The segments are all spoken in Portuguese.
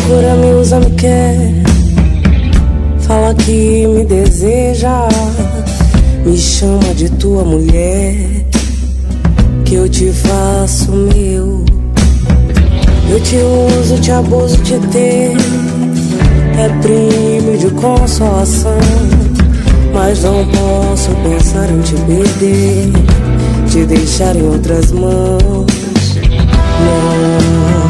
procura, me usa, me quer. Fala que me deseja, me chama de tua mulher, que eu te faço meu. Eu te uso, te abuso, te ter, é prêmio de consolação. Mas não posso pensar em te perder, te deixar em outras mãos. Não.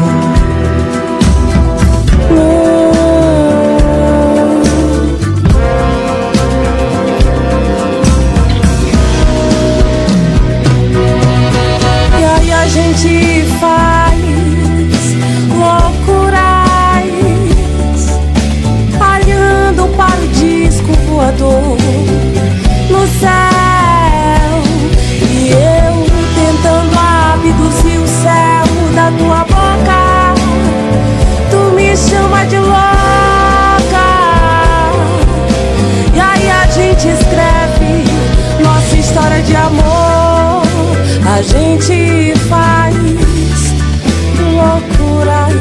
A gente faz loucuras, olhando para o disco voador no céu, e eu tentando abduzir o céu da tua boca. Tu me chama de louca, e aí a gente escreve nossa história de amor. A gente faz loucuras,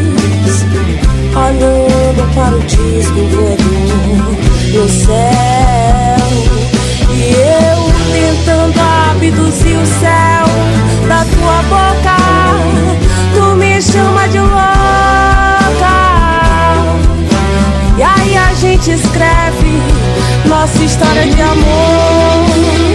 olhando para o disco voador no céu, e eu tentando abduzir o céu da tua boca. Tu me chama de louca, e aí a gente escreve nossa história de amor.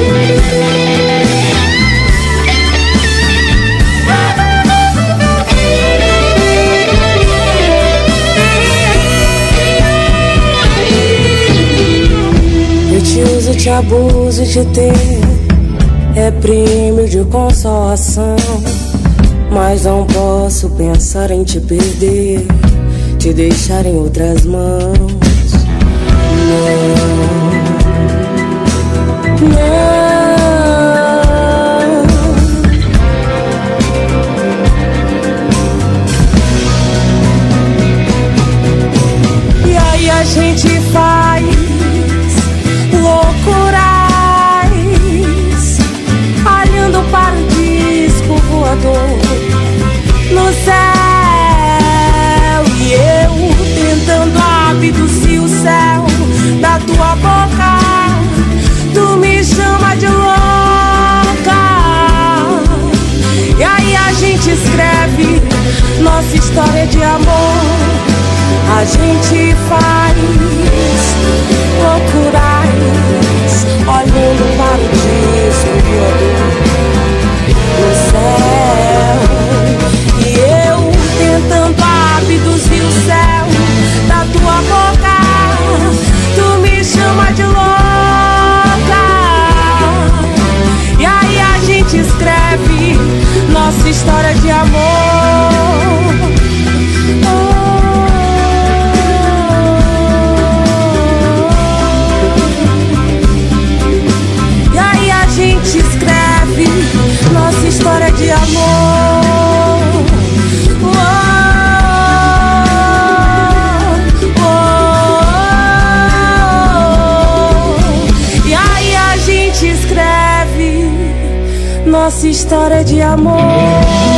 Te uso, te abuso, te ter, é prêmio de consolação. Mas não posso pensar em te perder, te deixar em outras mãos. Não, não. E aí a gente faz loucuras, olhando para o disco voador no céu, e eu tentando abduzir o céu da tua boca. Tu me chama de louca, e aí a gente escreve nossa história de amor. A gente faz loucuras, olhando para o disco voador no céu, e eu tentando abduzir o céu da tua boca. Tu me chama de louca, e aí a gente escreve nossa história de amor. Escreve nossa história de amor. Oh, oh, oh. E aí a gente escreve nossa história de amor.